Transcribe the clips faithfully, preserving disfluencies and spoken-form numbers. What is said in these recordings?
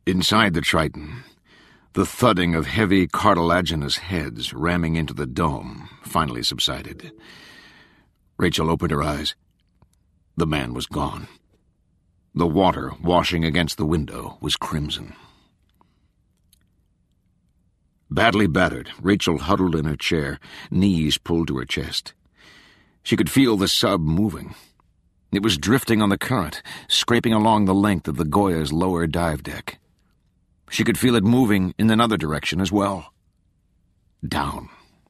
Inside the Triton, the thudding of heavy cartilaginous heads ramming into the dome finally subsided. Rachel opened her eyes. The man was gone. The water washing against the window was crimson. Badly battered, Rachel huddled in her chair, knees pulled to her chest. She could feel the sub moving. It was drifting on the current, scraping along the length of the Goya's lower dive deck. She could feel it moving in another direction as well. Down.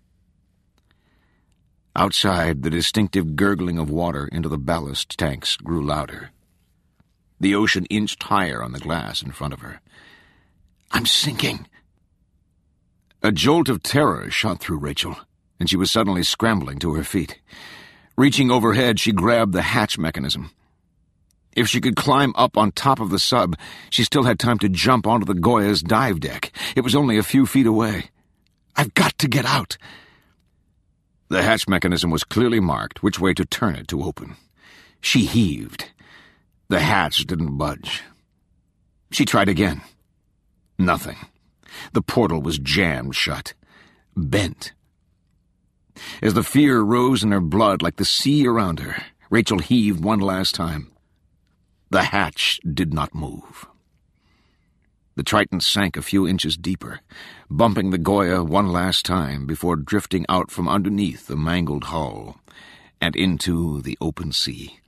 Outside, the distinctive gurgling of water into the ballast tanks grew louder. The ocean inched higher on the glass in front of her. "I'm sinking." A jolt of terror shot through Rachel, and she was suddenly scrambling to her feet. Reaching overhead, she grabbed the hatch mechanism. If she could climb up on top of the sub, she still had time to jump onto the Goya's dive deck. It was only a few feet away. "I've got to get out." The hatch mechanism was clearly marked which way to turn it to open. She heaved. The hatch didn't budge. She tried again. Nothing. The portal was jammed shut. Bent. As the fear rose in her blood like the sea around her, Rachel heaved one last time. The hatch did not move. The Triton sank a few inches deeper, bumping the Goya one last time before drifting out from underneath the mangled hull and into the open sea.